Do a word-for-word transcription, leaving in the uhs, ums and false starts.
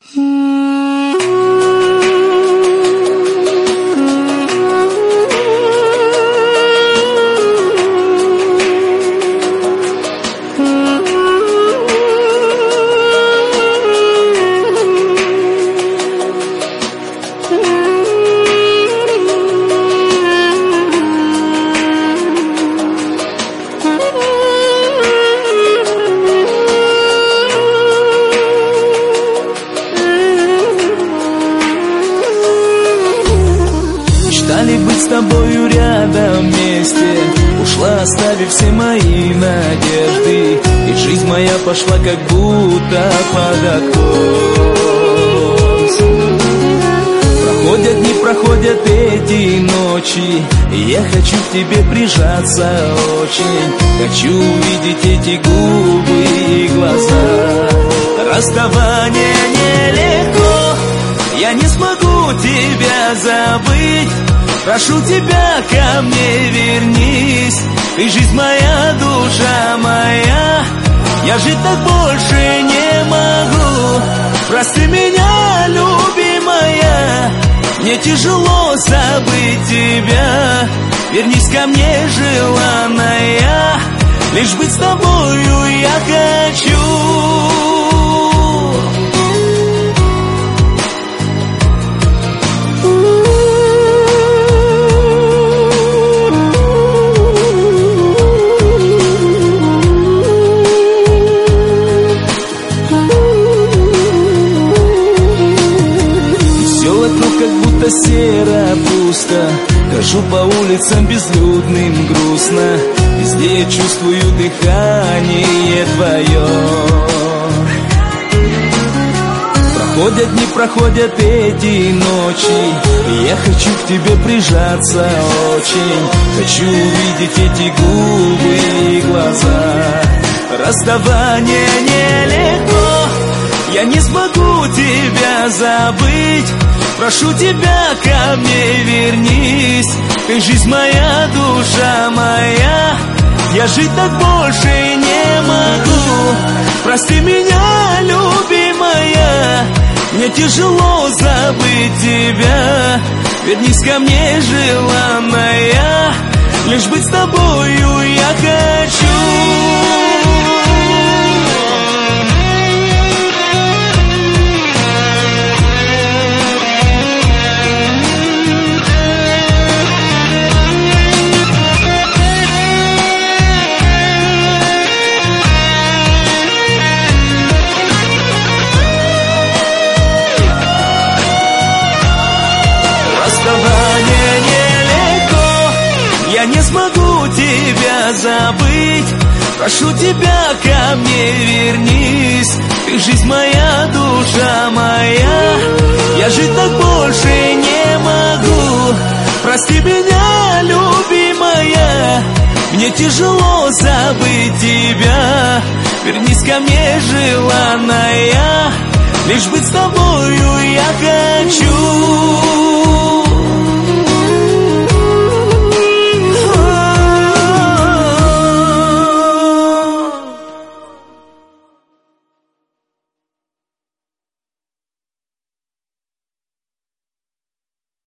Мечтали быть с тобою рядом вместе, ушла, оставив все мои надежды, и жизнь моя пошла как будто под откос. Проходят дни, проходят эти ночи, и я хочу к тебе прижаться очень. Хочу увидеть эти губы и глаза. Расставание нелегко, я не смогу тебя забыть. Прошу тебя, ко мне вернись, ты жизнь моя, душа моя. Я жить так больше не могу. Прости меня, любимая, мне тяжело забыть тебя. Вернись ко мне, желанная, лишь быть с тобою я хочу. Серо, пусто, хожу по улицам безлюдным, грустно. Везде я чувствую дыхание твое. Проходят дни, проходят эти ночи, и я хочу к тебе прижаться очень. Хочу увидеть эти губы и глаза. Расставание нелегко, я не смогу тебя забыть. Прошу тебя, ко мне вернись, ты жизнь моя, душа моя. Я жить так больше не могу. Прости меня, любимая, мне тяжело забыть тебя. Вернись ко мне, желанная, лишь быть с тобою я хочу. Расставание нелегко, я не смогу тебя забыть. Прошу тебя, ко мне вернись, ты жизнь моя, душа моя. Я жить так больше не могу. Прости меня, любимая, мне тяжело забыть тебя. Вернись ко мне, желанная, лишь быть с тобою я хочу.